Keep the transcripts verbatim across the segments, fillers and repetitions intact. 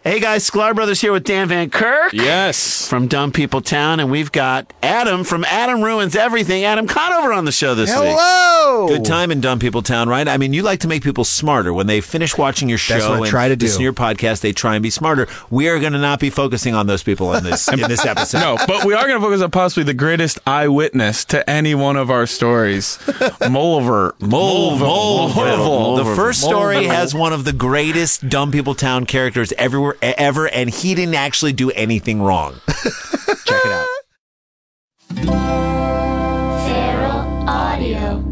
Hey guys, Sklar Brothers here with Dan Van Kirk. Yes. From Dumb People Town, and we've got Adam from Adam Ruins Everything. Adam Conover on the show this Hello. week. Hello. Good time in Dumb People Town, right? I mean, you like to make people smarter. When they finish watching your show That's what I and try to do. listen to your podcast, they try and be smarter. We are going to not be focusing on those people in this in this episode. No, but we are going to focus on possibly the greatest eyewitness to any one of our stories, Mulver. Mole, Mole, Mulverville. The first story Mulverville. has one of the greatest Dumb People Town characters everywhere ever, and he didn't actually do anything wrong. Check it out. Feral Audio.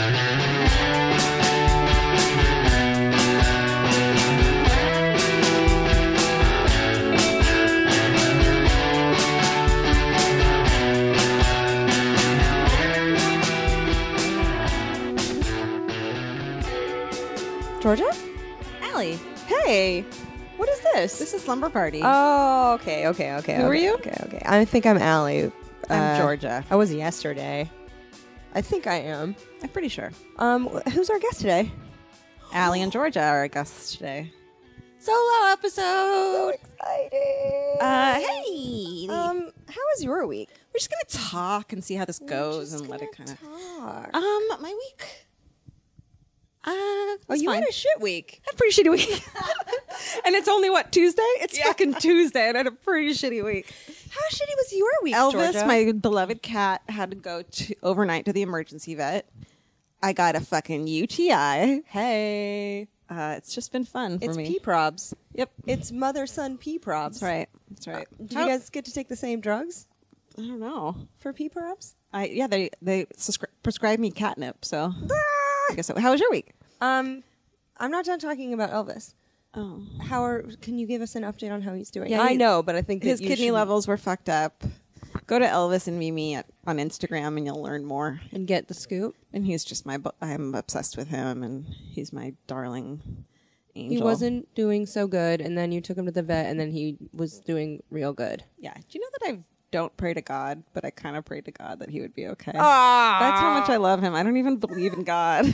Georgia? Allie. Hey. What is this? This is Slumber Party. Oh, okay, okay, okay. Who okay, are you? Okay, okay. I think I'm Allie. I'm Uh, Georgia. I was yesterday. I think I am. I'm pretty sure. Um, who's our guest today? Allie and Georgia are our guests today. Solo episode. Exciting. Uh, hey. Um, how was your week? We're just gonna talk and see how this goes and let it kind of. talk. Um, my week. Uh, oh, was you fine. had a shit week. had a pretty shitty week. And it's only what, Tuesday? It's fucking Tuesday, and I had a pretty shitty week. How shitty was your week, Elvis, Georgia? my beloved cat, had to go to overnight to the emergency vet. I got a fucking U T I. Hey. Uh, it's just been fun for It's me. P-probs. Yep. It's mother-son P-probs. That's right. That's right. Did How- you guys get to take the same drugs I don't know. for P-probs? I yeah, they they suscri- prescribed me catnip. So I guess so. How was your week? Um, I'm not done talking about Elvis. Oh, How are? Can you give us an update on how he's doing? Yeah, I he- know, but I think that his you kidney should- levels were fucked up. Go to Elvis and Mimi at, on Instagram, and you'll learn more. and get the scoop. And he's just my. bu- I'm obsessed with him, and he's my darling angel. He wasn't doing so good, and then you took him to the vet, and then he was doing real good. Yeah. Do you know that I don't pray to God, but I kind of pray to God that he would be okay. Ah, That's how much I love him. I don't even believe in God.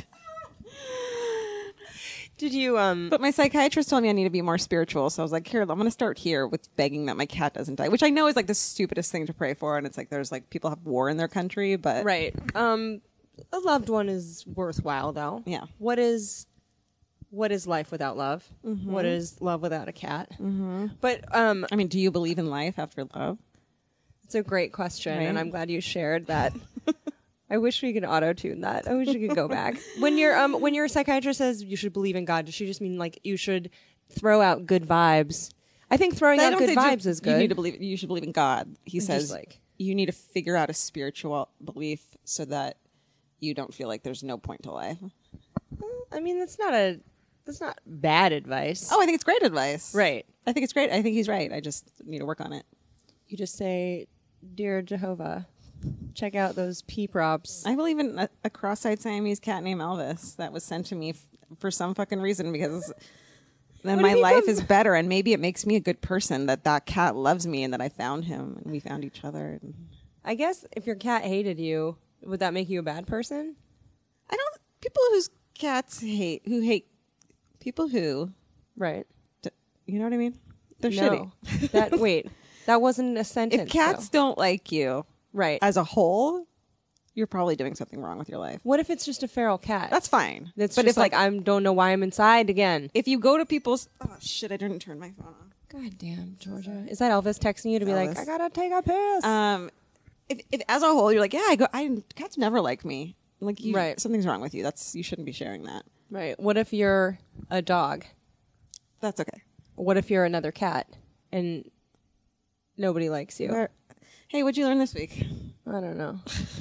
did you? Um, But my psychiatrist told me I need to be more spiritual. So I was like, here, I'm going to start here with begging that my cat doesn't die, which I know is like the stupidest thing to pray for. And it's like, there's like people have war in their country, but right. Um, a loved one is worthwhile, though. Yeah. What is? What is life without love? What is love without a cat? Mm-hmm. But um, I mean, do you believe in life after love? it's a great question, and Right. I'm glad you shared that. I wish we could auto tune that. I wish we could go back. When your um when your psychiatrist says you should believe in God, does she just mean like you should throw out good vibes? I think throwing I out don't good think vibes you, is good. You need to believe. You should believe in God. He just says like- you need to figure out a spiritual belief so that you don't feel like there's no point to life. I mean, that's not a that's not bad advice. Oh, I think it's great advice. right. I think it's great. I think he's right. I just need to work on it. You just say, "Dear Jehovah, check out those pee props." I believe in a, a cross-eyed Siamese cat named Elvis that was sent to me f- for some fucking reason because then What my if he life comes- is better and maybe it makes me a good person that that cat loves me and that I found him and we found each other. And I guess if your cat hated you, would that make you a bad person? I don't people whose cats hate who hate people who Right. d- you know what I mean? They're No. shitty. that wait, that wasn't a sentence. If cats though. don't like you right? as a whole, you're probably doing something wrong with your life. What if it's just a feral cat? That's fine. That's but just if like, I don't know why I'm inside again. if you go to people's oh shit, I didn't turn my phone on. God damn, Georgia. Is that Elvis texting you to be like, Elvis. I gotta take a piss? Um, if, if as a whole you're like, yeah, I go. I cats never like me. Like, you, Right. something's wrong with you. That's you shouldn't be sharing that. right. What if you're a dog? That's okay. What if you're another cat and nobody likes you? Where- hey, what'd you learn this week? I don't know.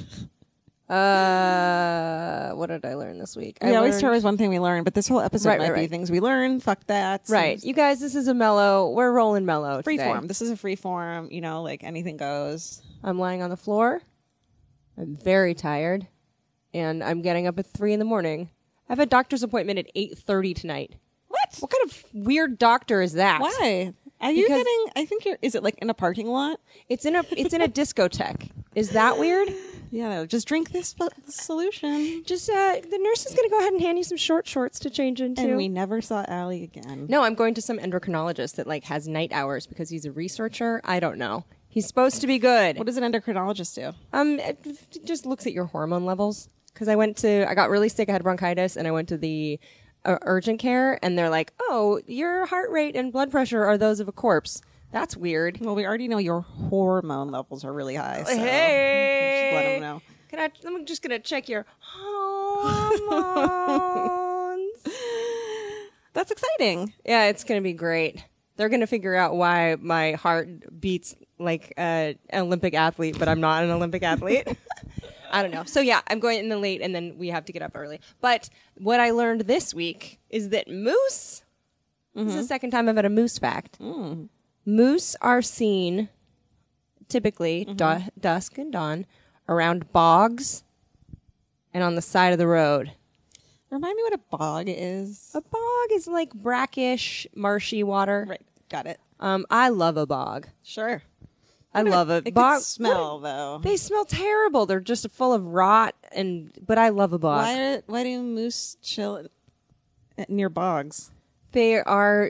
uh, what did I learn this week? We I always learned- start with one thing we learned, but this whole episode Right, might right, be right. things we learned. Fuck that. Right. You guys, this is a mellow. We're rolling mellow. Free today. form. This is a free form. You know, like anything goes. I'm lying on the floor. I'm very tired, and I'm getting up at three in the morning. I have a doctor's appointment at eight thirty tonight. What? What kind of weird doctor is that? Why? Are you Because- getting? I think you're. Is it like in a parking lot? It's in a it's in a discotheque. Is that weird? Yeah, just drink this bu- solution. Just uh, the nurse is going to go ahead and hand you some short shorts to change into. And we never saw Allie again. No, I'm going to some endocrinologist that like has night hours because he's a researcher. I don't know. He's supposed to be good. What does an endocrinologist do? Um, it f- just looks at your hormone levels. Because I went to, I got really sick. I had bronchitis, and I went to the uh, urgent care, and they're like, "Oh, your heart rate and blood pressure are those of a corpse." That's weird. Well, we already know your hormone levels are really high. So Hey, just let them know. Can I? I'm just gonna check your hormones. That's exciting. Yeah, it's gonna be great. They're gonna figure out why my heart beats like uh, an Olympic athlete, but I'm not an Olympic athlete. I don't know. So yeah, I'm going in the late, and then we have to get up early. But what I learned this week is that moose. Mm-hmm. This is the second time I've had a moose fact. Mm. Moose are seen typically Mm-hmm. du- dusk and dawn around bogs and on the side of the road. Remind me what a bog is. A bog is like brackish, marshy water. Right. Got it. Um, I love a bog. Sure. I love a It bog. could smell, though. They smell terrible. They're just full of rot, and but I love a bog. Why, why do moose chill at- near bogs? They are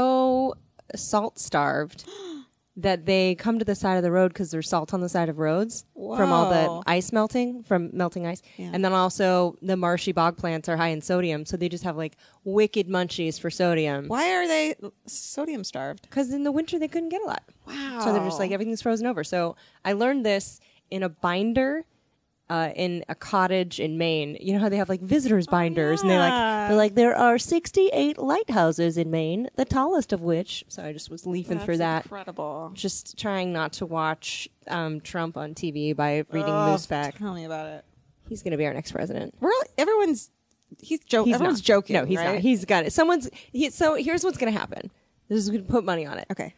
so salt starved that they come to the side of the road because there's salt on the side of roads from all Whoa. the ice melting, from melting ice. Yeah. And then also the marshy bog plants are high in sodium, so they just have like wicked munchies for sodium. Why are they sodium starved? Because in the winter they couldn't get a lot. Wow. So they're just like, everything's frozen over. So I learned this in a binder uh, in a cottage in Maine. You know how they have like visitors binders, and they like yeah. they're like there are sixty-eight lighthouses in Maine, the tallest of which. So I just was leafing That's through that, incredible. just trying not to watch um, Trump on T V by reading Oh, Moose Fact. Tell me about it. He's going to be our next president. We're all- everyone's he's joking. He's Everyone's not. joking. No, he's right? not. He's got it. Someone's. He, so here's what's going to happen. This is going to put money on it. okay.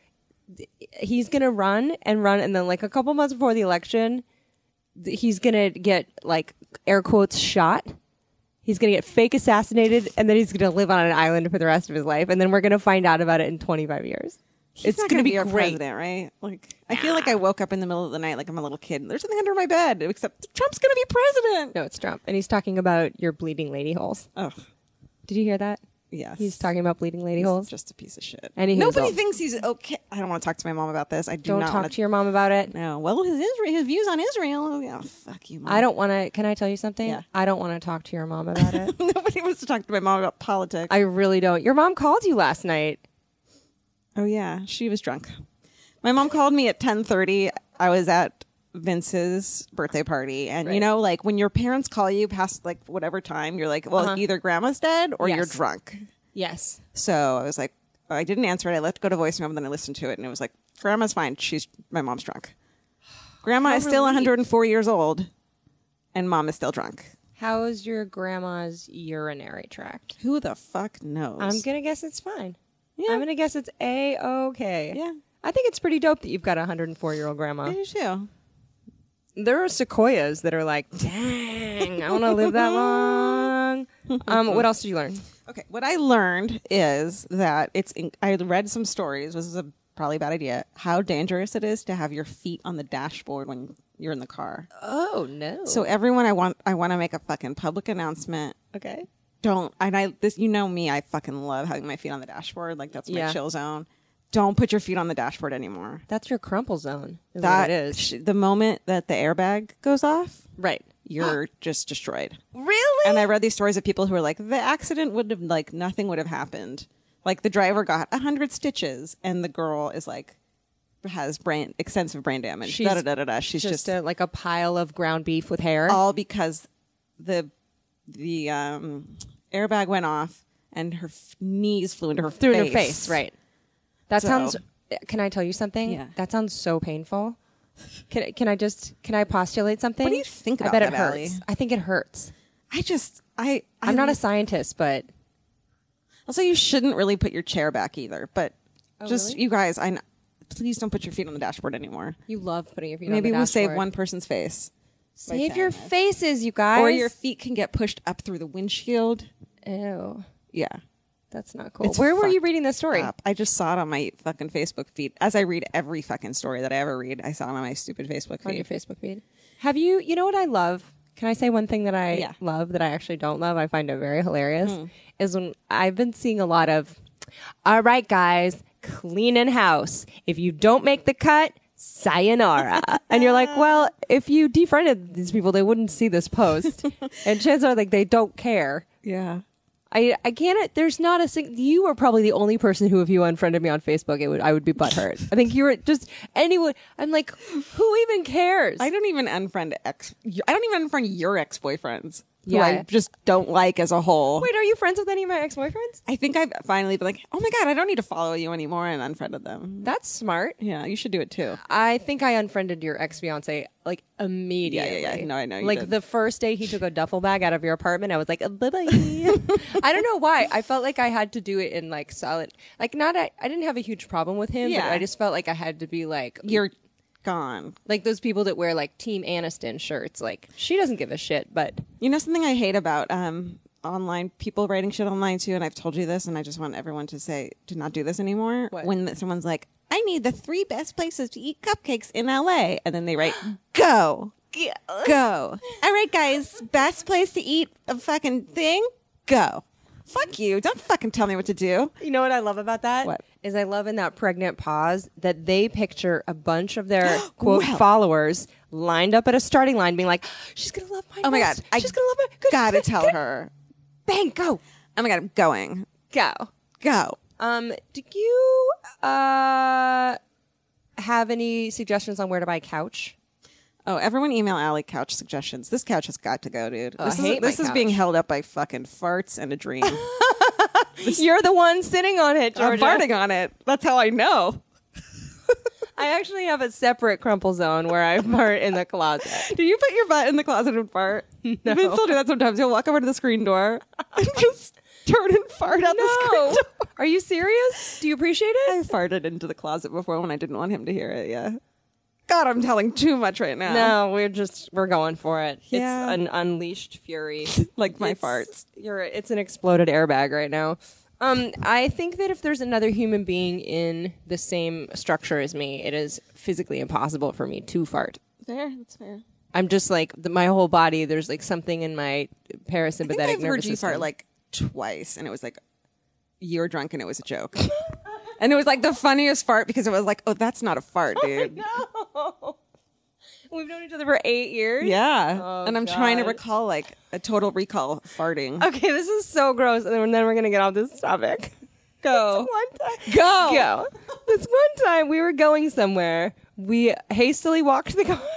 He's going to run and run, and then like a couple months before the election, th- he's going to get like air quotes shot. He's going to get fake assassinated, and then he's going to live on an island for the rest of his life, and then we're going to find out about it in twenty-five years. He's it's not going to be our great. president, right? Like, I feel like I woke up in the middle of the night like I'm a little kid. There's something under my bed, except Trump's going to be president. No, it's Trump, and he's talking about your bleeding lady holes. Oh, Did you hear that? yes. He's talking about bleeding lady He's holes. just a piece of shit. Anywho, Nobody so- thinks he's okay. I don't want to talk to my mom about this. I do Don't not talk want to your mom about it. No. Well, his Israel, his views on Israel. Oh, yeah, fuck you, mom. I don't want to. Can I tell you something? Yeah. I don't want to talk to your mom about it. Nobody wants to talk to my mom about politics. I really don't. Your mom called you last night. Oh yeah, she was drunk. My mom called me at ten thirty. I was at Vince's birthday party, and you Right. know, like when your parents call you past like whatever time, you're like, well, Uh-huh. either grandma's dead or you're Yes. drunk. Yes. So I was like, I didn't answer it. I let it go to voicemail, and then I listened to it, and it was like, grandma's fine. She's my mom's drunk. Grandma How is still relieved. one hundred four years old, and mom is still drunk. How is your grandma's urinary tract? Who the fuck knows? I'm gonna guess it's fine. Yeah. I'm gonna guess it's a okay. Yeah. I think it's pretty dope that you've got a one hundred four year old grandma. I do too. There are sequoias that are like, dang, I want to live that long. Um, what else did you learn? Okay, what I learned is that it's. In, I read some stories. This is a probably a bad idea. How dangerous it is to have your feet on the dashboard when you're in the car. Oh no. So everyone, I want. I want to make a fucking public announcement. okay. Don't. And I. This. You know me. I fucking love having my feet on the dashboard. Like that's my Yeah. chill zone. Don't put your feet on the dashboard anymore. That's your crumple zone. Is That what it is. sh- the moment that the airbag goes off, Right. you're just destroyed. Really? And I read these stories of people who were like, the accident would have, like, nothing would have happened. Like, the driver got a hundred stitches, and the girl is like, has brain extensive brain damage. She's da, da, da, da, da. She's just just, a, like a pile of ground beef with hair. all because the the um, airbag went off, and her f- knees flew into her through face. her face. Right. That So- sounds. Can I tell you something? Yeah. That sounds so painful. Can Can I just Can I postulate something? What do you think about I bet that, it hurts. Allie? I think it hurts. I just, I, I'm not a scientist, but Also, you shouldn't really put your chair back either. But just Oh, really? you guys, I kn- please don't put your feet on the dashboard anymore. you love putting your feet Maybe on the we'll save dashboard. one person's face. by Save saying your this. faces, you guys. Or your feet can get pushed up through the windshield. Ew. Yeah. That's not cool. It's Where were you fucked reading this story? Up. I just saw it on my fucking Facebook feed. As I read every fucking story that I ever read, I saw it on my stupid Facebook On your feed. Facebook feed. Have you, you know what I love? Can I say one thing that I Yeah. love that I actually don't love? I find it very hilarious. Is when I've been seeing a lot of, all right, guys, cleaning house. If you don't make the cut, sayonara. And you're like, well, if you defriended these people, they wouldn't see this post. And chances are, like, they don't care. Yeah. I I can't. There's not a sing. You are probably the only person who, if you unfriended me on Facebook, it would I would be butthurt. I think you were just anyone. I'm like, who even cares? I don't even unfriend ex. I don't even unfriend your ex boyfriends. Who Yeah. I just don't like as a whole. Wait, are you friends with any of my ex boyfriends? I think I've finally been like, oh my god, I don't need to follow you anymore, and unfriended them. That's smart. Yeah, you should do it too. I think I unfriended your ex fiance like immediately. Yeah, yeah, yeah. No, I know you Like did. the first day he took a duffel bag out of your apartment, I was like, bye bye. I don't know why. I felt like I had to do it in like solid. Like not. I I didn't have a huge problem with him, Yeah. but I just felt like I had to be like You're gone. like those people that wear like Team Aniston shirts. Like she doesn't give a shit, but You know something I hate about um online people writing shit online too, and I've told you this, and I just want everyone to say to not do this anymore. What? When someone's like, I need the three best places to eat cupcakes in L A, and then they write, go, go. All right, guys, best place to eat a fucking thing, go. Fuck you! Don't fucking tell me what to do. you know what I love about that? What? Is I love in that pregnant pause that they picture a bunch of their quote Well. followers lined up at a starting line, being like, "She's gonna love my Oh my most. god, I She's gonna love my good, gotta good, tell good." her. Bang, go, Oh my god, I'm going. go. Go. Um, do you uh have any suggestions on where to buy a couch? Oh, everyone email Allie couch suggestions. This couch has got to go, dude. Oh, this I is, hate my this is being couch. held up by fucking farts and a dream. You're the one sitting on it, I'm Georgia. farting on it. That's how I know. I actually have a separate crumple zone where I fart in the closet. Do you put your butt in the closet and fart? No. Vince will do that sometimes. He'll walk over to the screen door and just turn and fart out the screen No. door. Are you serious? Do you appreciate it? I farted into the closet before when I didn't want him to hear it. Yeah. God, I'm telling too much right now. No, we're just we're going for it. Yeah. It's an unleashed fury. Like my It's- farts. You're it's an exploded airbag right now. Um, I think that if there's another human being in the same structure as me, it is physically impossible for me to fart. Fair. That's fair. I'm just like the, my whole body. There's like something in my parasympathetic I think I've nervous heard you system. fart like twice, and it was like you were drunk, and it was a joke. And it was like the funniest fart because it was like, oh, that's not a fart, dude. No. We've known each other for eight years. Yeah. Oh, and I'm trying to God. recall like a total recall farting. Okay, this is so gross, and then, then we're gonna get off this topic. Go. One time, Go. go. This one time we were going somewhere. We hastily walked the car.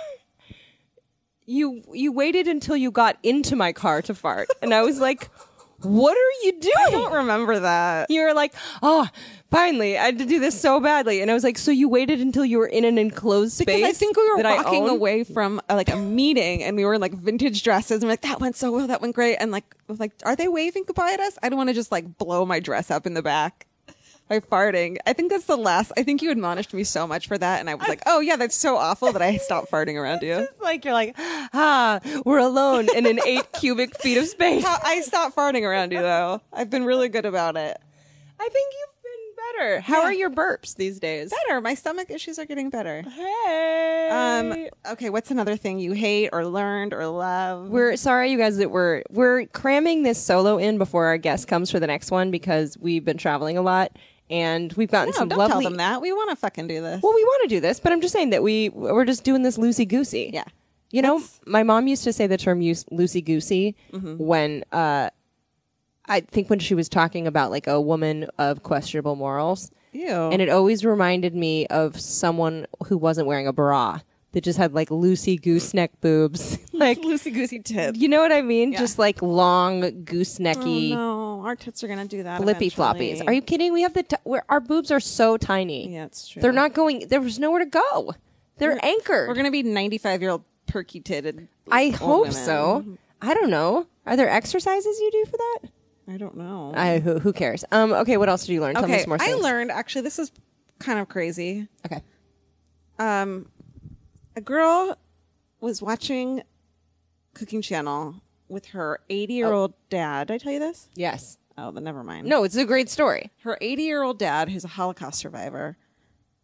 You you waited until you got into my car to fart, and I was like, "What are you doing?" I don't remember that. You were like, "Oh, finally, I had to do this so badly," and I was like, "So you waited until you were in an enclosed space?" Because I think we were that I walking own?" away from uh, like a meeting, and we were in like vintage dresses, and we're like, that went so well, that went great, and like, I was like, are they waving goodbye at us? I don't want to just like blow my dress up in the back by farting. I think that's the last. I think you admonished me so much for that, and I was like, oh yeah, that's so awful that I stopped farting around you. It's like you're like, ah, we're alone in an eight cubic feet of space. How- I stopped farting around you though. I've been really good about it. I think you've been better. How Yeah. are your burps these days? Better. My stomach issues are getting better. Hey. Um. Okay. What's another thing you hate or learned or love? we're sorry, you guys, that we're we're cramming this solo in before our guest comes for the next one because we've been traveling a lot and we've gotten no, some don't lovely. tell them that. We want to fucking do this. Well, we want to do this, but I'm just saying that we we're just doing this loosey goosey. Yeah. You know, my mom used to say the term loosey goosey Mm-hmm. when uh, I think when she was talking about like a woman of questionable morals. Ew. And it always reminded me of someone who wasn't wearing a bra that just had like loosey gooseneck boobs. like, loosey goosey tits. you know what I mean? Just like long goosenecky Oh, no, our tits are gonna do that. flippy eventually. floppies. Are you kidding? We have the t- we're, our boobs are so tiny. Yeah, it's true. They're not going. There's nowhere to go. They're anchored. We're gonna be ninety-five year old perky titted. I old hope women. so. I don't know. Are there exercises you do for that? I don't know. I who, who cares? Um. Okay. What else did you learn? Tell me okay, some more I things. learned actually. This is kind of crazy. Okay. Um, a girl was watching Cooking Channel with her eighty year old dad. Did I tell you this? Yes. Oh, then never mind. No, it's a great story. Her eighty year old dad, who's a Holocaust survivor,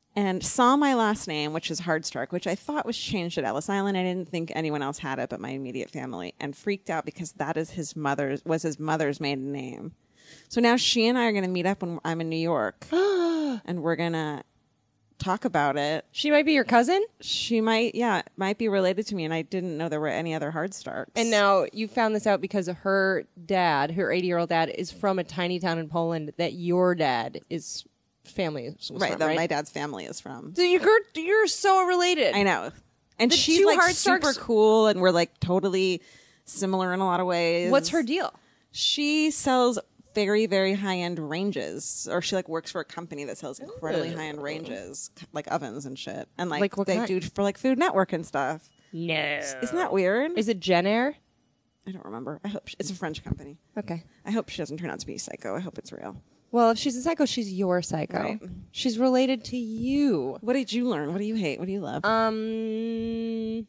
and saw my last name, which is Hardstark, which I thought was changed at Ellis Island. I didn't think anyone else had it but my immediate family, and freaked out because that is his mother's was his mother's maiden name. So now she and I are going to meet up when I'm in New York, and we're going to talk about it. She might be your cousin? She might, yeah, might be related to me, and I didn't know there were any other Hardstarks. And now you found this out because her dad, her eighty-year-old dad, is from a tiny town in Poland that your dad is family is was right, from, that right? my dad's family is from. So you're you're so related. I know. And The she's two like Hardstarks- super cool, and we're like totally similar in a lot of ways. What's her deal? She sells very, very high-end ranges, or she like works for a company that sells incredibly high-end ranges, like ovens and shit, and like, Like what they kind? do for like Food Network and stuff. No. Isn't that weird? Is it Jen Air? I don't remember. I hope she, it's a French company. Okay. I hope she doesn't turn out to be psycho. I hope it's real. Well, if she's a psycho, she's your psycho. Right. She's related to you. What did you learn? What do you hate? What do you love? Um,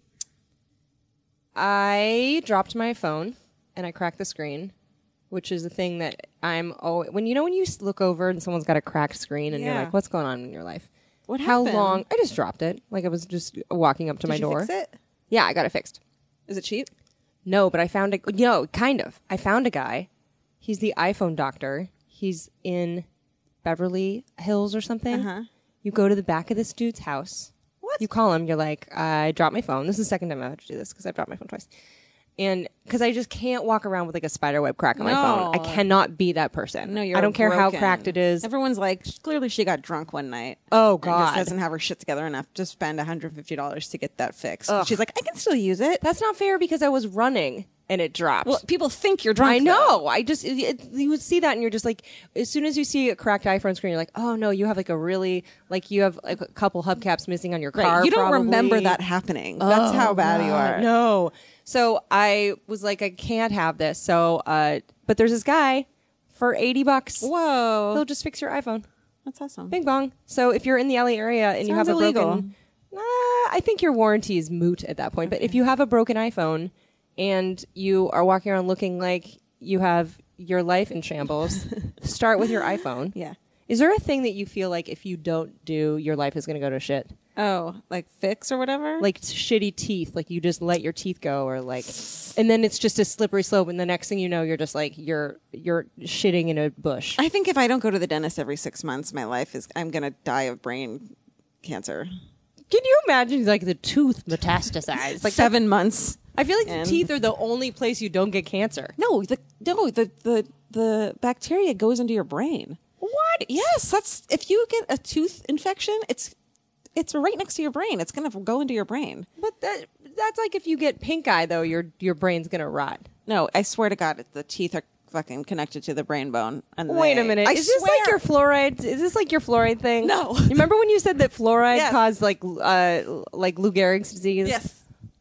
I dropped my phone and I cracked the screen, which is the thing that I'm always, when you know when you s- look over and someone's got a cracked screen and you're Yeah. like, what's going on in your life? What How happened? long? I just dropped it. Like I was just walking up to Did my you door. fix it? Yeah, I got it fixed. Is it cheap? No, but I found a, you know, kind of. I found a guy. He's the iPhone doctor. He's in Beverly Hills or something. Uh-huh. You go to the back of this dude's house. What? You call him. You're like, I dropped my phone. This is the second time I've had to do this because I've dropped my phone twice. And because I just can't walk around with like a spider web crack on my phone. I No. cannot be that person. No, you're I don't care how broken. cracked it is. Everyone's like, clearly she got drunk one night. Oh, And God. just doesn't have her shit together enough to spend one hundred fifty dollars to get that fixed. Ugh. She's like, I can still use it. That's not fair because I was running and it dropped. Well, people think you're drunk. I though. know. I just it, it- you would see that, and you're just like, as soon as you see a cracked iPhone screen, you're like, oh no, you have like a really like you have like a couple hubcaps missing on your car. Right. You don't probably. remember that happening. That's how bad you are. No. So I was like, I can't have this. So, uh, but there's this guy for eighty bucks. Whoa. He'll just fix your iPhone. That's awesome. Bing bong. So if you're in the L A area and you have Sounds a illegal. broken, uh, I think your warranty is moot at that point. But if you have a broken iPhone and you are walking around looking like you have your life in shambles, start with your iPhone. Yeah. Is there a thing that you feel like if you don't do, your life is going to go to shit? Oh, like fix or whatever? Like shitty teeth, like you just let your teeth go, or like, and then it's just a slippery slope, and the next thing you know, you're just like you're you're shitting in a bush. I think if I don't go to the dentist every six months, my life is, I'm going to die of brain cancer. Can you imagine like the tooth metastasized? Like Seven months. I feel like And- the teeth are the only place you don't get cancer. No, the no, the, the the bacteria goes into your brain. What? Yes, that's if you get a tooth infection, it's it's right next to your brain. It's gonna go into your brain. But that that's like if you get pink eye though, your your brain's gonna rot. No, I swear to God, the teeth are fucking connected to the brain bone. And Wait they- a minute. I is this swear. like your fluoride? Is this like your fluoride thing? No. You remember when you said that fluoride Yes. caused like uh like Lou Gehrig's disease? Yes.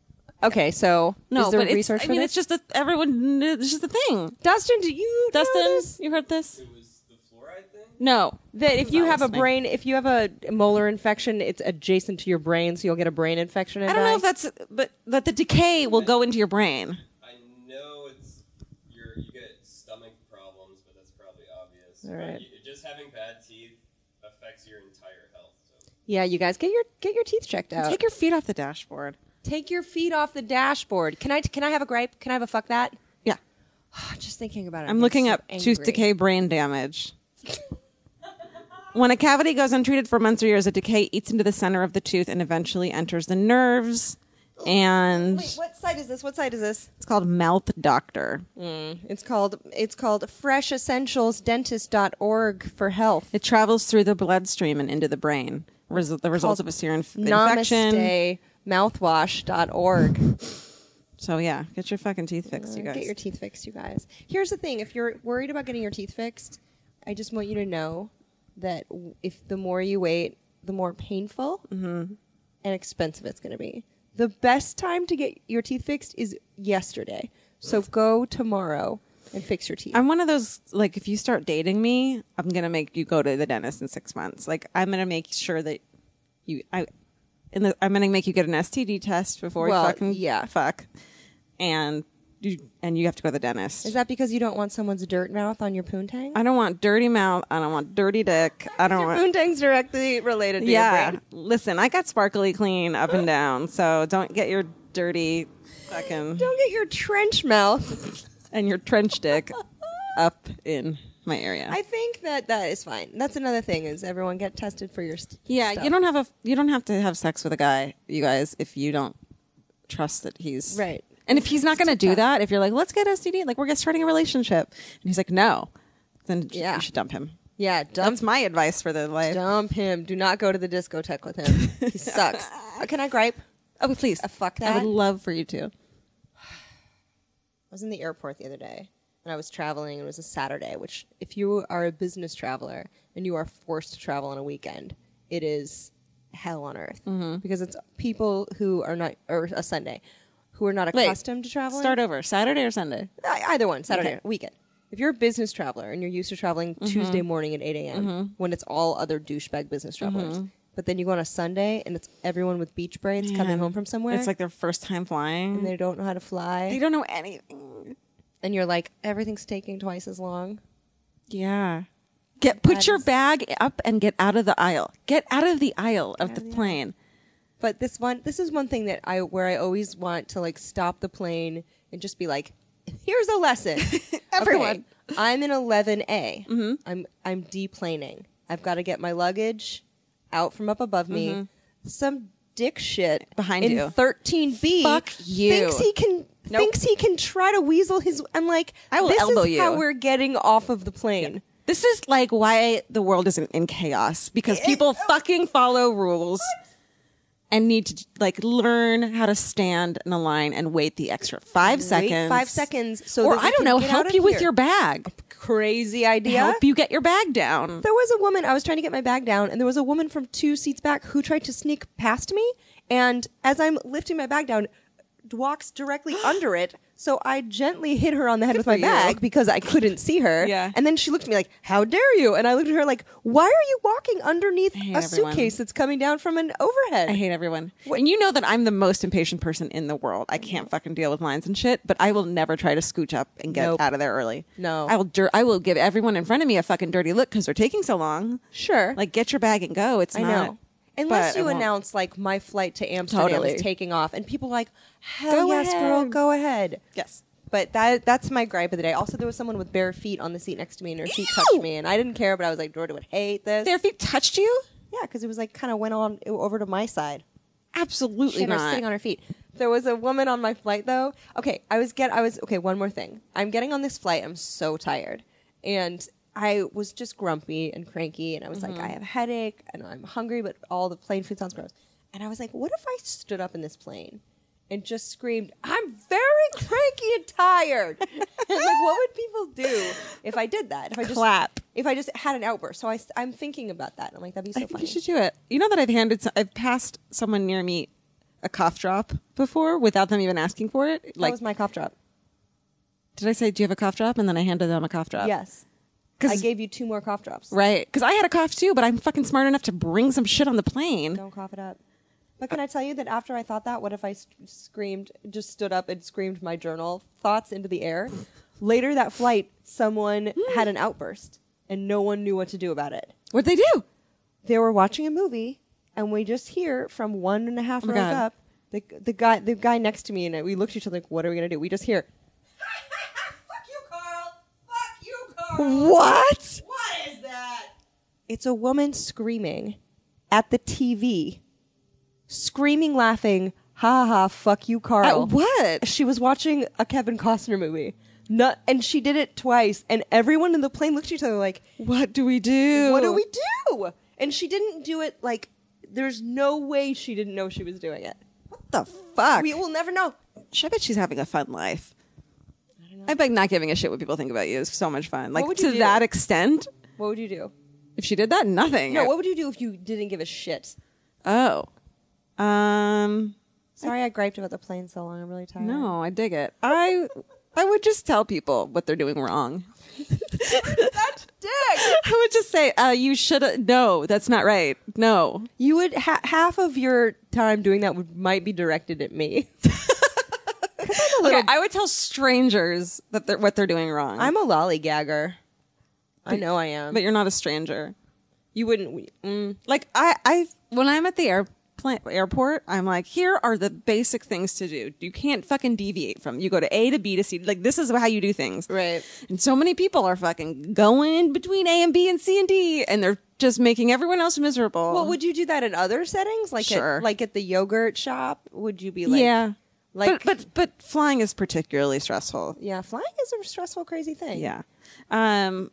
Okay, so No, is there but it's, research I for mean, this? it's just that everyone. It's just a thing. Dustin, do you know Dustin, this? you heard this? It was the fluoride thing? No. That if you Not have a listening. brain, if you have a molar infection, it's adjacent to your brain, so you'll get a brain infection. And I don't know die? if that's, but that the decay will go into your brain. I know it's you're, you get stomach problems, but that's probably obvious. All But right. you, just having bad teeth affects your entire health. So. Yeah, you guys get your get your teeth checked out. Take your feet off the dashboard. Take your feet off the dashboard. Can I can I have a gripe? Can I have a fuck that? Yeah. Just thinking about it. I'm getting looking so up angry. tooth decay brain damage. When a cavity goes untreated for months or years, a decay eats into the center of the tooth and eventually enters the nerves. And Wait, what site is this? What site is this? it's called Mouth Doctor. It's called it's called fresh essentials dentist dot org for health. It travels through the bloodstream and into the brain. Res- the results of a serum inf- infection. Namaste mouthwash dot org. So yeah, get your fucking teeth fixed, you guys. Get your teeth fixed, you guys. Here's the thing: if you're worried about getting your teeth fixed, I just want you to know that w- if the more you wait, the more painful and expensive it's going to be. The best time to get your teeth fixed is yesterday. So go tomorrow and fix your teeth. I'm one of those, like, if you start dating me, I'm going to make you go to the dentist in six months. Like, I'm going to make sure that you, I, in the, I'm going to make you get an S T D test before Well, we fucking yeah. fuck. And you, and you have to go to the dentist. Is that because you don't want someone's dirt mouth on your poontang? I don't want dirty mouth. I don't want dirty dick. I don't Your want. poontang's directly related to Yeah. your brain. Listen, I got sparkly clean up and down, so don't get your dirty fucking Don't get your trench mouth. and your trench dick up in my area. I think that that is fine. That's another thing is everyone get tested for your st- yeah, stuff. you don't have a you don't have to have sex with a guy, you guys, if you don't trust that he's Right. And if he's not going to do that, if you're like, let's get S T D, like we're get starting a relationship, and he's like, no, then Yeah. you should dump him. Yeah, dump That's my advice for the life. dump him. Do not go to the discotheque with him. He sucks. Uh, can I gripe? Oh, please, Uh, fuck I that. would love for you to. I was in the airport the other day and I was traveling. And it was a Saturday, which if you are a business traveler and you are forced to travel on a weekend, it is hell on earth Mm-hmm. because it's people who are not, or a Sunday, who are not Wait, accustomed to traveling. Start over. Saturday or Sunday? I- either one, Saturday, Okay. weekend. If you're a business traveler and you're used to traveling Mm-hmm. Tuesday morning at eight a.m. when it's all other douchebag business travelers, but then you go on a Sunday and it's everyone with beach braids coming Man. home from somewhere It's like their first time flying. and they don't know how to fly, They don't know anything. and you're like, everything's taking twice as long. Yeah. Get put That your is- bag up and get out of the aisle. Get out of the aisle of the plane. But this one, this is one thing that I where I always want to like stop the plane and just be like, "Here's a lesson, Everyone. Okay, I'm in eleven A. Mm-hmm. I'm I'm deplaning. I've got to get my luggage out from up above me. Some dick shit Behind in you. thirteen B. Fuck you. Thinks he can. Nope. Thinks he can try to weasel his. I'm like, I will this elbow is how you. we're getting off of the plane. This is like why the world isn't in chaos because people fucking follow rules and need to like learn how to stand in a line and wait the extra five Wait seconds. five seconds. So or that I you don't can know, get out help of you with here. your bag. Crazy idea. Help you get your bag down. There was a woman, I was trying to get my bag down, and there was a woman from two seats back who tried to sneak past me. And as I'm lifting my bag down, walks directly under it. So I gently hit her on the head with for my you. bag because I couldn't see her. Yeah. And then she looked at me like, "How dare you?" And I looked at her like, "Why are you walking underneath hate a everyone. suitcase that's coming down from an overhead?" I hate everyone. And you know that I'm the most impatient person in the world. I can't fucking deal with lines and shit, but I will never try to scooch up and get Nope. out of there early. No. I will dir- I will give everyone in front of me a fucking dirty look because they're taking so long. Sure. Like, get your bag and go. It's I not. know. Unless but you I won't. announce like my flight to Amsterdam Totally. is taking off, and people are like, "Hell Go yes, girl, ahead." go ahead." Yes. But that that's my gripe of the day. Also, there was someone with bare feet on the seat next to me, and her feet touched me, and I didn't care, but I was like, Jordan would hate this. Their feet touched you? Yeah, because it was like kind of went on over to my side. Absolutely She had her not. sitting on her feet. There was a woman on my flight though. Okay, I was get I was okay. One more thing. I'm getting on this flight. I'm so tired, and I was just grumpy and cranky, and I was Mm-hmm. like, I have a headache, and I'm hungry, but all the plane food sounds gross. And I was like, what if I stood up in this plane and just screamed, "I'm very cranky and tired"? And like, what would people do if I did that? If I just Clap. If I just had an outburst. So I, I'm thinking about that. I'm like, that'd be so I think funny. you should do it. You know that I've handed, some, I've passed someone near me a cough drop before without them even asking for it. That Like, was my cough drop. did I say, "Do you have a cough drop?" And then I handed them a cough drop. Yes. I gave you two more cough drops. Right, because I had a cough too, but I'm fucking smart enough to bring some shit on the plane. Don't cough it up. But can I tell you that after I thought that, what if I st- screamed, just stood up and screamed my journal thoughts into the air? Later that flight, someone had an outburst and no one knew what to do about it. What'd they do? They were watching a movie and we just hear from one and a half Oh my rows God. up, the, the guy the guy next to me and we looked at each other like, what are we going to do? We just hear, Fuck you, Carl! Fuck you, Carl! what? What is that? It's a woman screaming at the T V, screaming, laughing, ha ha, fuck you, Carl. At what? She was watching a Kevin Costner movie. Not, and she did it twice, and everyone in the plane looked at each other like, What do we do? what do we do? And she didn't do it like, there's no way she didn't know she was doing it. What the fuck? We will never know. I bet she's having a fun life. I bet not giving a shit what people think about you is so much fun. Like, would to you do? that extent, What would you do? if she did that, nothing. No, what would you do if you didn't give a shit? Oh. Um, Sorry I griped about the plane so long. I'm really tired. no, I dig it. I I would just tell people what they're doing wrong. That's dick. I would just say, uh, you should, no, that's not right. No. You would, ha- half of your time doing that would might be directed at me. Okay, I would tell strangers that they're, what they're doing wrong. I'm a lollygagger. I know I am. but you're not a stranger. You wouldn't. Mm, Like I, I when I'm at the airplane airport, I'm like, here are the basic things to do. You can't fucking deviate from. You go to A to B to C. Like this is how you do things. right. And so many people are fucking going between A and B and C and D, and they're just making everyone else miserable. Well, would you do that in other settings, like Sure. at, like at the yogurt shop? Would you be like, yeah, like, but but but flying is particularly stressful. yeah, flying is a stressful, crazy thing. Yeah, um,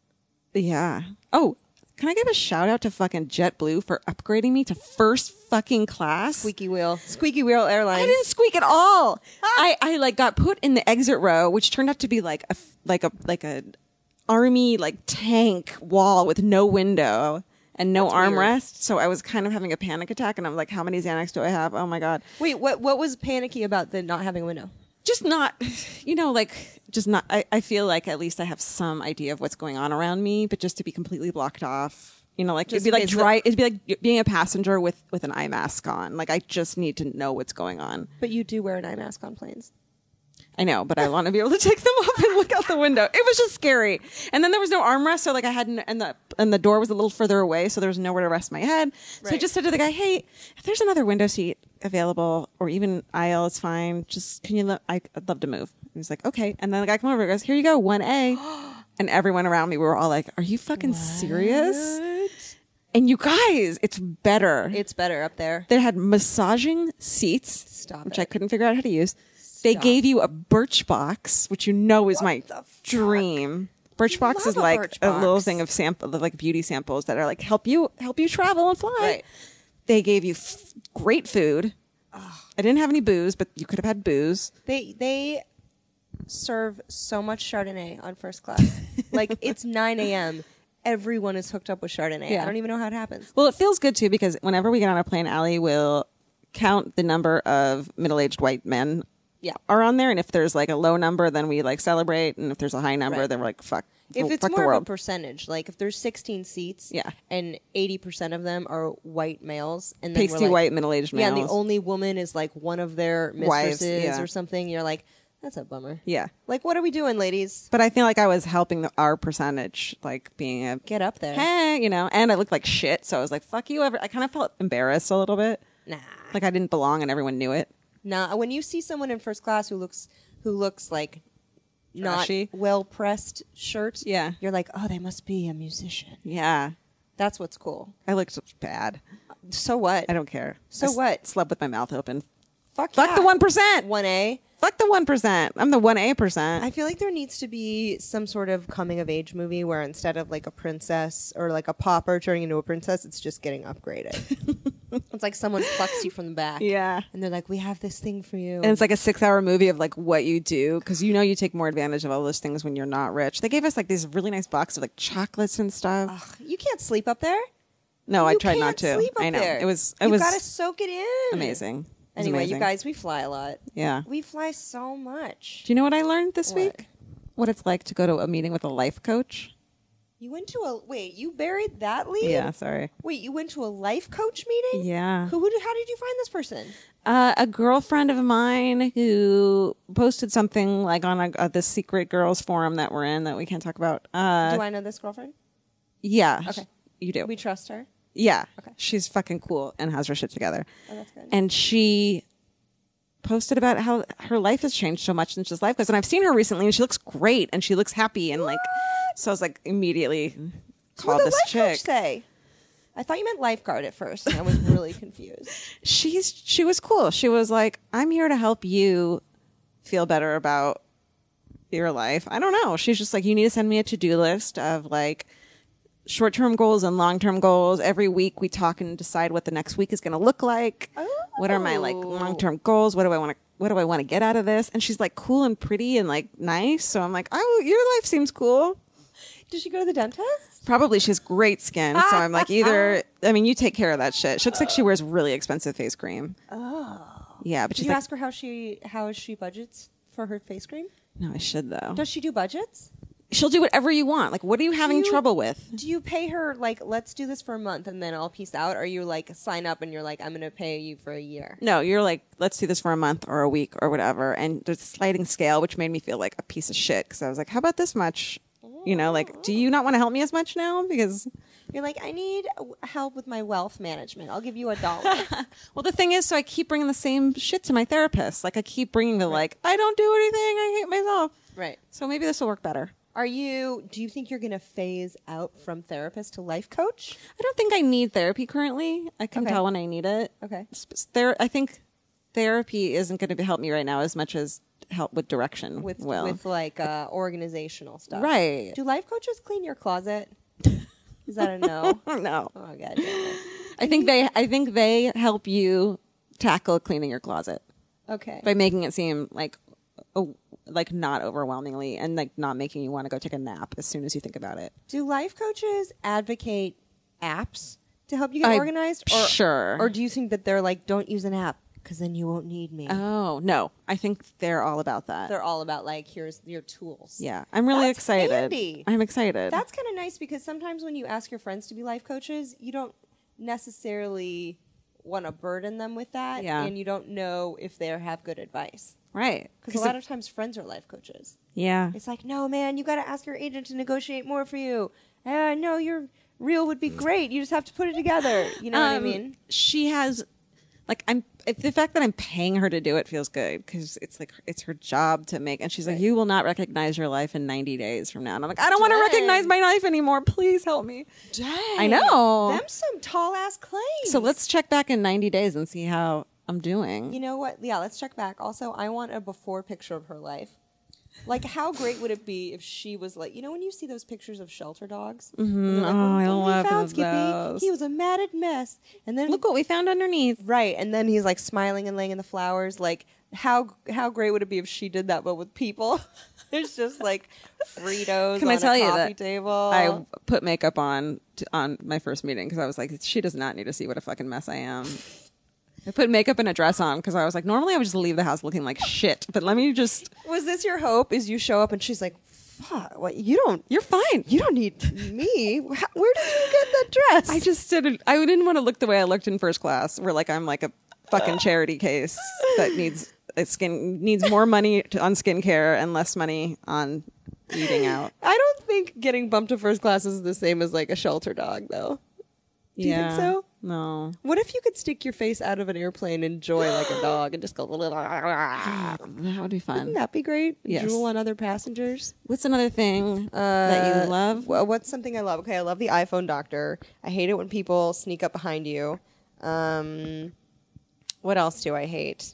yeah. Oh, can I give a shout out to fucking JetBlue for upgrading me to first fucking class? Squeaky wheel, squeaky wheel airline. I didn't squeak at all. I, I like got put in the exit row, which turned out to be like a f- like a like a army like tank wall with no window and no armrest. So I was kind of having a panic attack, and I'm like, how many Xanax do I have? Oh my god! Wait, what? What was panicky about the not having a window? Just not, you know, like just not. I, I feel like at least I have some idea of what's going on around me, but just to be completely blocked off. You know, like Just it'd be like in case dry. It'd be like being a passenger with with an eye mask on. Like I just need to know what's going on. But you do wear an eye mask on planes. I know, but I want to be able to take them off and look out the window. It was just scary. And then there was no armrest, so like I hadn't, and the and the door was a little further away, so there was nowhere to rest my head. So I Right. just said to the guy, "Hey, if there's another window seat available, or even aisle, it's fine. Just can you? Lo- I, I'd love to move." And he's like, "Okay." And then the guy came over and goes, "Here you go, one A." And everyone around me were all like, "Are you fucking serious?" And you guys, it's better. It's better up there. They had massaging seats, Stop which it. I couldn't figure out how to use. They gave you a Birchbox, which you know is my dream. Birchbox Love is a like a Birchbox. little thing of sample, like beauty samples that are like help you help you travel and fly. Right. They gave you f- great food. I didn't have any booze, but you could have had booze. They they serve so much Chardonnay on first class. Like it's nine a.m. Everyone is hooked up with Chardonnay. Yeah. I don't even know how it happens. Well, it feels good too because whenever we get on a plane, Allie will count the number of middle-aged white men Yeah. are on there, and if there's like a low number, then we like celebrate, and if there's a high number, Right. then we're like fuck. If it's fuck the more of a world. percentage, like if there's sixteen seats, Yeah. and eighty percent of them are white males, and then we're Pasty like- white middle-aged yeah, and males. the only woman is like one of their Wives, mistresses yeah. or something. You're like, that's a bummer. Yeah. Like, what are we doing, ladies? But I feel like I was helping the, our percentage, like being a Get up there. hey, you know, and I looked like shit, so I was like, fuck you. Ever, I kind of felt embarrassed a little bit, Nah, like I didn't belong, and everyone knew it. nah. When you see someone in first class who looks who looks like not Trashy. well pressed shirt, Yeah. you're like, oh, they must be a musician. Yeah, That's what's cool. I looked bad. So what? I don't care. So I s- what? Slept with my mouth open. Fuck Fuck yeah. the one percent. One A. Fuck the one percent. I'm the one a percent. I feel like there needs to be some sort of coming of age movie where instead of like a princess or like a pauper turning into a princess, it's just getting upgraded. It's like someone plucks you from the back. Yeah. And they're like, we have this thing for you. And it's like a six-hour movie of like what you do, because you know you take more advantage of all those things when you're not rich. They gave us like these really nice boxes of like chocolates and stuff. you can't sleep up there. no, I You tried not can't to. sleep up I know there. it was. It you was gotta soak it in. amazing. It was Anyway, amazing. you guys, we fly a lot. Yeah. We fly so much. Do you know what I learned this What? week? What it's like to go to a meeting with a life coach. You went to a wait. You buried that lead. Yeah, sorry. Wait, you went to a life coach meeting? Yeah. Who? Who did? How did you find this person? Uh, a girlfriend of mine who posted something like on a, uh, this secret girls forum that we're in that we can't talk about. Uh, Do I know this girlfriend? yeah. Okay. You do. We trust her. Yeah. Okay. She's fucking cool and has her shit together. Oh, that's good. And she posted about how her life has changed so much since she's life coach. And I've seen her recently and she looks great and she looks happy and like, so I was like immediately called what did this the life chick. coach say? I thought you meant lifeguard at first, and I was really confused. She's, she was cool. She was like, I'm here to help you feel better about your life. I don't know. She's just like, you need to send me a to-do list of like short-term goals and long-term goals. Every week we talk and decide what the next week is going to look like. What are my like long-term goals? What do I want to what do I want to get out of this? And she's like cool and pretty and like nice. So I'm like, "Oh, your life seems cool." Did she go to the dentist? Probably she has great skin. So I'm like, either I mean, you take care of that shit. She looks like she wears really expensive face cream. Oh. Yeah, but Did she's you like, ask her how she how she budgets for her face cream? no, I should though. Does she do budgets? she'll do whatever you want. Like, what are you having you- trouble with? Do you pay her like, let's do this for a month and then I'll peace out? Or are you like sign up and you're like, I'm gonna pay you for a year? No, you're like, let's do this for a month or a week or whatever. And there's a sliding scale, which made me feel like a piece of shit. Because I was like, how about this much? You know, like, do you not want to help me as much now? Because You're like, I need uh, help with my wealth management. I'll give you a dollar. well, the thing is, so I keep bringing the same shit to my therapist. Like, I keep bringing the like, I don't do anything. I hate myself. Right. So maybe this will work better. Are you? Do you think you're gonna phase out from therapist to life coach? I don't think I need therapy currently. I can Okay. tell when I need it. Okay. Sp- There, I think therapy isn't going to help me right now as much as help with direction. With will. with like uh, organizational stuff. Right. Do life coaches clean your closet? Is that a no? no. Oh god. damn it. I think they. I think they help you tackle cleaning your closet Okay. by making it seem like, oh, like not overwhelmingly and like not making you want to go take a nap as soon as you think about it. Do life coaches advocate apps to help you get I- organized? Or, sure. Or do you think that they're like, don't use an app because then you won't need me? Oh no, I think they're all about that. They're all about like, here's your tools. yeah, I'm really That's excited. handy. I'm excited. That's kind of nice because sometimes when you ask your friends to be life coaches, you don't necessarily want to burden them with that. Yeah. And you don't know if they have good advice. right. Because a lot of times friends are life coaches. yeah. It's like, no, man, you got to ask your agent to negotiate more for you. Uh, no, your reel would be great. You just have to put it together. You know what I Um, mean? She has, like, I'm. If the fact that I'm paying her to do it feels good because it's like it's her job to make. And she's like, you will not recognize your life in ninety days from now. And I'm like, I don't want to Dang. recognize my life anymore. Please help me. Dang. I know. Them some tall ass claims. So let's check back in ninety days and see how I'm doing. You know what? Yeah, let's check back. Also, I want a before picture of her life. Like, how great would it be if she was like, you know, when you see those pictures of shelter dogs? Mm-hmm. Like, Oh, I when we love found Skippy, those. he was a matted mess. And then Look what we found underneath. right, and then he's like smiling and laying in the flowers. Like, how how great would it be if she did that, but with people? There's just like Fritos Can on I tell a you coffee that table. I put makeup on to, on my first meeting because I was like, she does not need to see what a fucking mess I am. I put makeup and a dress on because I was like, normally I would just leave the house looking like shit, but let me just. Was this your hope? Is you show up and she's like, "Fuck, what? You don't, You're fine. you don't need me. How- Where did you get that dress?" I just didn't. I didn't want to look the way I looked in first class, where like I'm like a fucking charity case that needs a skin needs more money to, on skincare and less money on eating out. I don't think getting bumped to first class is the same as like a shelter dog, though. Do you think so? No. What if you could stick your face out of an airplane and enjoy like a dog and just go, wouldn't That would be fun. that be great? Yes. Drool on other passengers. What's another thing that you love? Well, what's something I love? Okay, I love the iPhone doctor. I hate it when people sneak up behind you. Um, what else do I hate?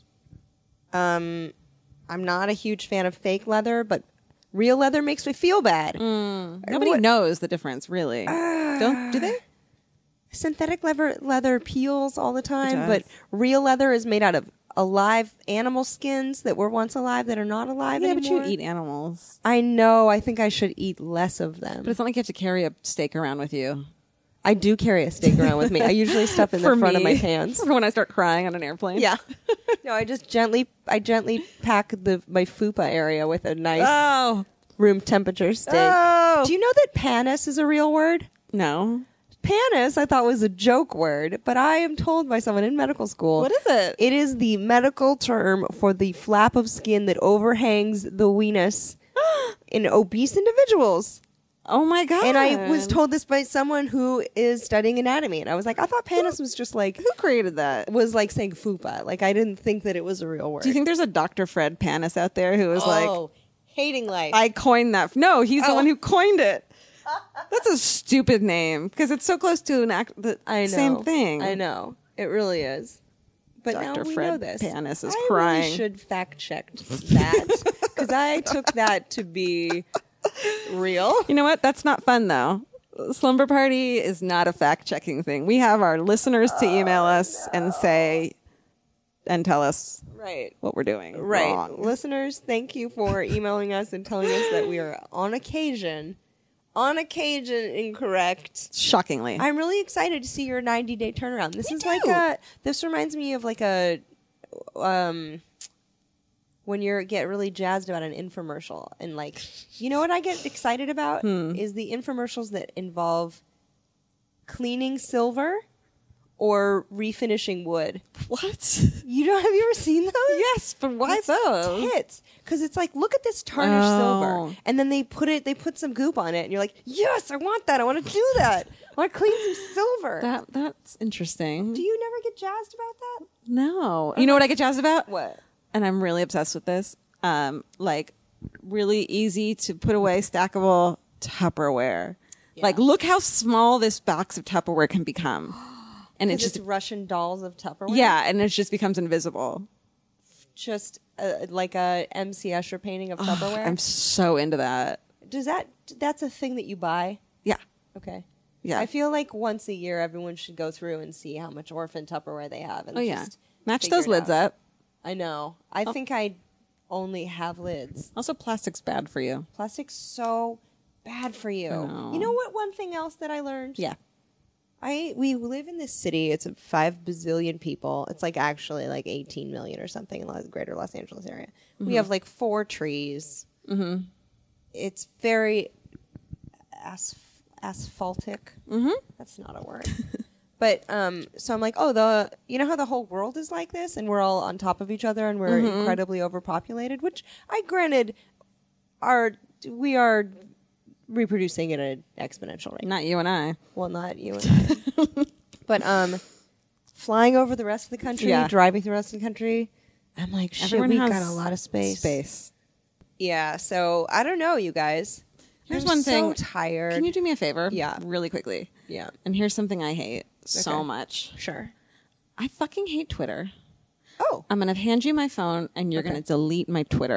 Um, I'm not a huge fan of fake leather, but real leather makes me feel bad. Nobody what- knows the difference, really. Don't do they? Synthetic leather leather peels all the time, does. but real leather is made out of alive animal skins that were once alive that are not alive Yeah, but anymore. you eat animals. I know. I think I should eat less of them. But it's not like you have to carry a steak around with you. I do carry a steak around with me. I usually stuff in the For front me. of my pants. For when I start crying on an airplane. Yeah. No, I just gently, I gently pack the my fupa area with a nice Oh. room temperature steak. Oh. Do you know that panis is a real word? No. Panis, I thought was a joke word, but I am told by someone in medical school. What is it? It is the medical term for the flap of skin that overhangs the weenus in obese individuals. Oh my god. And I was told this by someone who is studying anatomy, and I was like, I thought panis was just like Who created that? was like saying fupa. Like I didn't think that it was a real word. Do you think there's a Doctor Fred Panis out there who was oh, hating life? like, I coined that? No, he's the Oh. one who coined it. That's a stupid name because it's so close to an act. The I know. same thing. I know. It really is. But now Doctor we Fred know this. Panis is I crying. really should fact check that because I took that to be real. You know what? That's not fun though. Slumber Party is not a fact checking thing. We have our listeners to email us and say and tell us Right. what we're doing. Right. wrong. Listeners, thank you for emailing us and telling us that we are on occasion, on occasion incorrect. Shockingly. I'm really excited to see your ninety day turnaround. This Me is like too. a, this reminds me of like a, um, when you get really jazzed about an infomercial. And like, you know what I get excited about Hmm. is the infomercials that involve cleaning silver or refinishing wood. What? You don't have you ever seen those? Yes, but why It's those? Tits, because it's like, look at this tarnished Oh. silver, and then they put it, they put some goop on it, and you're like, yes, I want that. I want to do that. I want to clean some silver. That that's interesting. Do you never get jazzed about that? No. You know what I get jazzed about? What? And I'm really obsessed with this. Um, like really easy to put away, stackable Tupperware. Like, look how small this box of Tupperware can become. And it It's just just Russian dolls of Tupperware. yeah, and it just becomes invisible. just uh, like a M C Escher painting of Tupperware. I'm so into that. Does that that's a thing that you buy? Yeah. Okay. Yeah. I feel like once a year everyone should go through and see how much orphan Tupperware they have. And Oh yeah. just Match figure those it lids out. up. I know. I think I only have lids. Also, plastic's bad for you. Plastic's so bad for you. know. You know what? One thing else that I learned. Yeah. I we live in this city. It's a five bazillion people. It's like actually like eighteen million or something in the greater Los Angeles area. We have like four trees. Mm-hmm. It's very as- asphaltic. Mm-hmm. That's not a word. But um, so I'm like, oh, the you know how the whole world is like this, and we're all on top of each other, and we're incredibly overpopulated. Which I granted, are we are reproducing at an exponential rate. Not you and I. Well, not you and I. But um, flying over the rest of the country, Yeah. driving through the rest of the country, I'm like, shit, Everyone we has got a lot of space. Space. Yeah, so I don't know, you guys. Here's I'm one so thing. tired. Can you do me a favor? Yeah. Really quickly. Yeah, And here's something I hate so Okay. much. sure. I fucking hate Twitter. Oh, I'm gonna hand you my phone, and you're Okay. gonna delete my Twitter.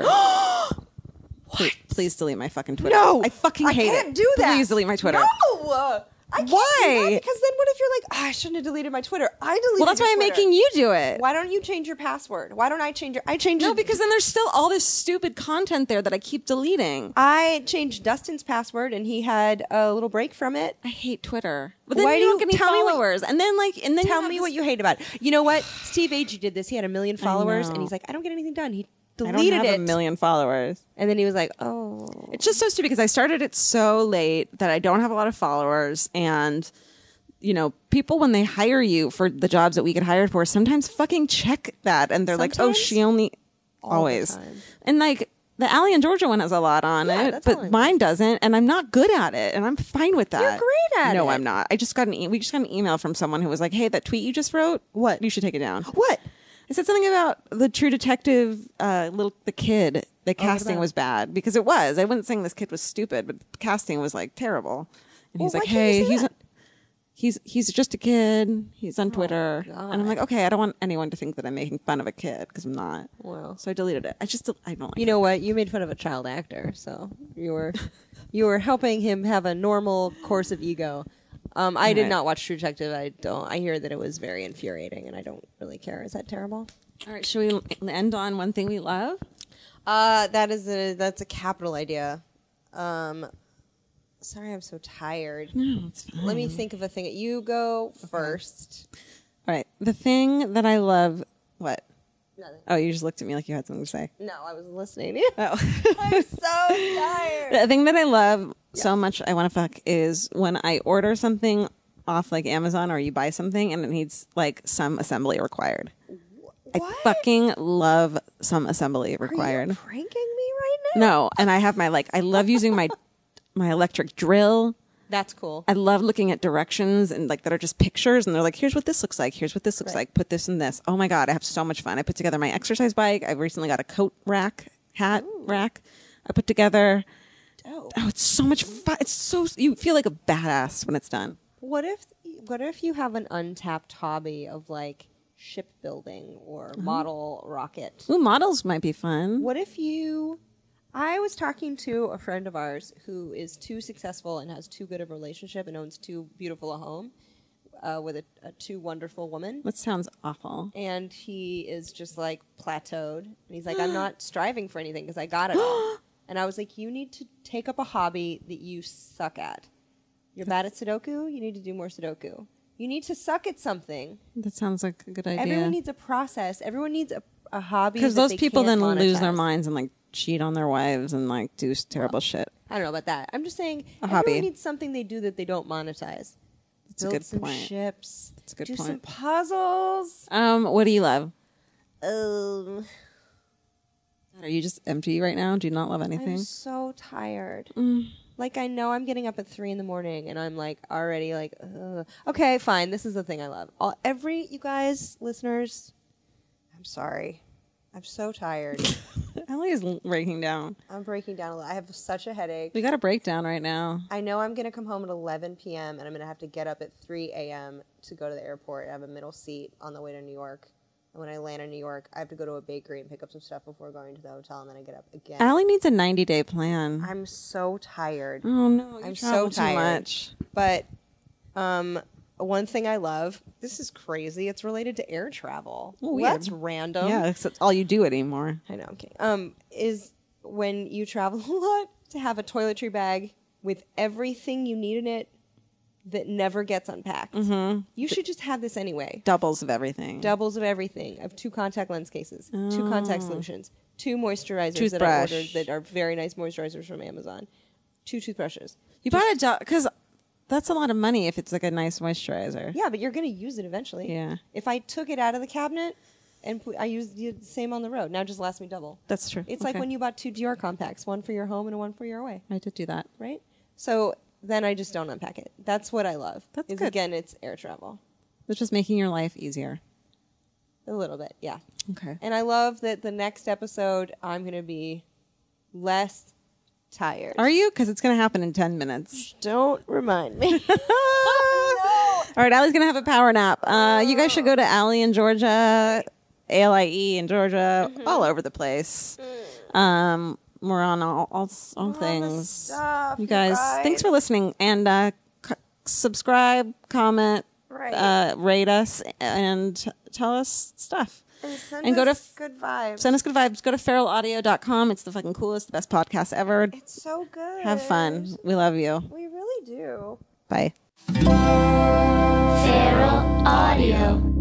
please, please delete my fucking Twitter. no, I fucking I hate can't it. do that. Please delete my Twitter. No, uh, I can't do Why? that because then what if you're like, oh, I shouldn't have deleted my Twitter? I deleted. Well, that's your why I'm Twitter. making you do it. Why don't you change your password? Why don't I change your? I changed. No, it- because then there's still all this stupid content there that I keep deleting. I changed Dustin's password, and he had a little break from it. I hate Twitter. But then Why you do don't you- get any tell me what- followers. and then like and then Tell you have me this- what you hate about it. You know what? Steve Agee did this. He had a million followers, and know. he's like, I don't get anything done. He I don't deleted have it, a million followers. and then he was like, oh, It's just so stupid because I started it so late that I don't have a lot of followers. And, you know, people, when they hire you for the jobs that we get hired for, sometimes fucking check that. And they're like, oh, Sometimes? she only All the always. time. And like the Allie and Georgia one has a lot on Yeah, it, that's all but I- mine doesn't. And I'm not good at it. And I'm fine with that. great at no, it. I'm not. I just got an e- we just got an email from someone who was like, hey, that tweet you just wrote, What? You should take it down. what? I said something about the True Detective, uh, little the kid. The casting about? was bad because it was. I wasn't saying this kid was stupid, but the casting was like terrible. And Well, he's like, why can't you "Hey, say he's that? he's he's just a kid. He's on Twitter." Oh, God. And I'm like, "Okay, I don't want anyone to think that I'm making fun of a kid because I'm not." Well. So I deleted it. I just I don't like You know what? You made fun of a child actor, so you were you were helping him have a normal course of ego. Um, I did Right. not watch True Detective. I don't. I hear that it was very infuriating, and I don't really care. Is that terrible? it. All right, should we end on one thing we love? Uh, that is a that's a capital idea. Um, sorry, I'm so tired. No, it's fine. Let me think of a thing. You go first. All right, the thing that I love. What? Nothing. Oh, you just looked at me like you had something to say. No, I was listening. Oh. I'm so tired. The thing that I love so much, I want to fuck, is when I order something off like Amazon or you buy something and it needs like some assembly required. I What? fucking love some assembly required. Are you pranking me right now? No, and I have my like, I love using my my electric drill. That's cool. I love looking at directions and like that are just pictures and they're like, here's what this looks like. Here's what this looks Right. like. Put this in this. Oh my God, I have so much fun. I put together my exercise bike. I recently got a coat rack, hat rack. I put together. Dope. Oh, it's so much fun. It's so, you feel like a badass when it's done. What if what if you have an untapped hobby of like shipbuilding or model rocket? Ooh, models might be fun. What if you I was talking to a friend of ours who is too successful and has too good of a relationship and owns too beautiful a home uh, with a, a too wonderful woman. That sounds awful. And he is just like plateaued. And he's like, I'm not striving for anything because I got it all. And I was like, you need to take up a hobby that you suck at. You're bad at Sudoku. You need to do more Sudoku. You need to suck at something. That sounds like a good idea. Everyone needs a process. Everyone needs a a hobby Because that those they people can't then lose their monetize. minds and like cheat on their wives and like do s- terrible shit. I don't know about that. I'm just saying A everyone hobby. needs something they do that they don't monetize. That's a Build good some point. ships. That's a good do point. some puzzles. Um, what do you love? Um, Are you just empty right now? Do you not love I'm anything? so tired. Mm. Like I know I'm getting up at three in the morning, and I'm like already like, ugh. Okay, fine. This is the thing I love. All, every you guys, listeners, I'm sorry. I'm so tired. Ellie is l- breaking down. I'm breaking down a lot. I have such a headache. We got a breakdown right now. I know I'm going to come home at eleven p.m. and I'm going to have to get up at three a.m. to go to the airport. I have a middle seat on the way to New York. And when I land in New York, I have to go to a bakery and pick up some stuff before going to the hotel, and then I get up again. Allie needs a ninety day plan. I'm so tired. Oh no, you I'm travel so too tired. much. But um, one thing I love, this is crazy. It's related to air travel. Oh, Well, that's weird. random. Yeah, that's all you do anymore. I know. Okay. Um, is when you travel a lot to have a toiletry bag with everything you need in it that never gets unpacked. Mm-hmm. You should just have this anyway. Doubles of everything. Doubles of everything. I have two contact lens cases, two contact solutions, two moisturizers that I Toothbrush. ordered that are very nice moisturizers from Amazon, two toothbrushes. You bought a because that's a lot of money if it's like a nice moisturizer. Yeah, but you're going to use it eventually. Yeah. If I took it out of the cabinet and put, I used the same on the road, now it just lasts me double. That's true. It's like Okay. when you bought two Dior compacts, one for your home and one for your away, I did do that. right? So then I just don't unpack it. That's what I love. That's is good. Again, it's air travel. It's just making your life easier. A little bit, yeah. Okay. And I love that the next episode I'm going to be less tired. Are you? Because it's going to happen in ten minutes. Don't remind me. All right, Allie's going to have a power nap. Uh, you guys should go to Allie in Georgia, A L I E in Georgia, Mm-hmm. all over the place. Um, we're on all, all, all the things. stuff, you you guys, guys. thanks for listening. And uh, c- subscribe, comment, Right. uh, rate us, and t- tell us stuff. And send And go to us good vibes. Send us good vibes. Go to feral audio dot com. It's the fucking coolest, the best podcast ever. It's so good. Have fun. We love you. We really do. Bye. Feral Audio.